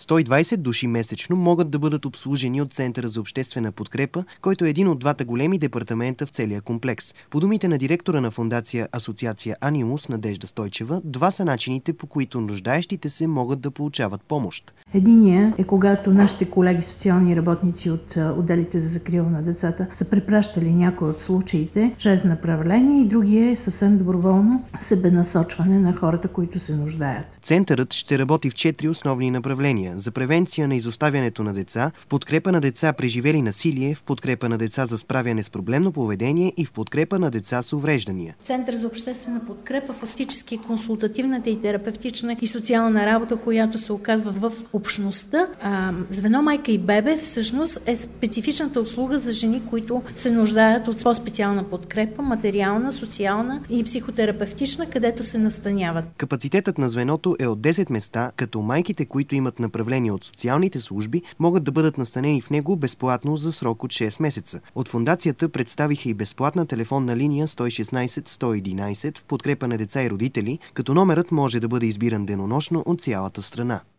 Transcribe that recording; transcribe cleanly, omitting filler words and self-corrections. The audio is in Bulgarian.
120 души месечно могат да бъдат обслужени от Центъра за обществена подкрепа, който е един от двата големи департамента в целия комплекс. По думите на директора на фондация Асоциация Анимус Надежда Стойчева, два са начините, по които нуждаещите се могат да получават помощ. Единият е когато нашите колеги социални работници от отделите за закрила на децата са препращали някои от случаите чрез направление и другия е съвсем доброволно себенасочване на хората, които се нуждаят. Центърът ще работи в 4 основни направления: за превенция на изоставянето на деца, в подкрепа на деца преживели насилие, в подкрепа на деца за справяне с проблемно поведение и в подкрепа на деца с увреждания. Център за обществена подкрепа фактически консултативната и терапевтична и социална работа, която се оказва в общността. Звено майка и бебе всъщност е специфичната услуга за жени, които се нуждаят от по-специална подкрепа, материална, социална и психотерапевтична, където се настаняват. Капацитетът на звеното е от 10 места, като майките, които имат направление от социалните служби, могат да бъдат настанени в него безплатно за срок от 6 месеца. От фондацията представиха и безплатна телефонна линия 116-111 в подкрепа на деца и родители, като номерът може да бъде избиран денонощно от цялата страна.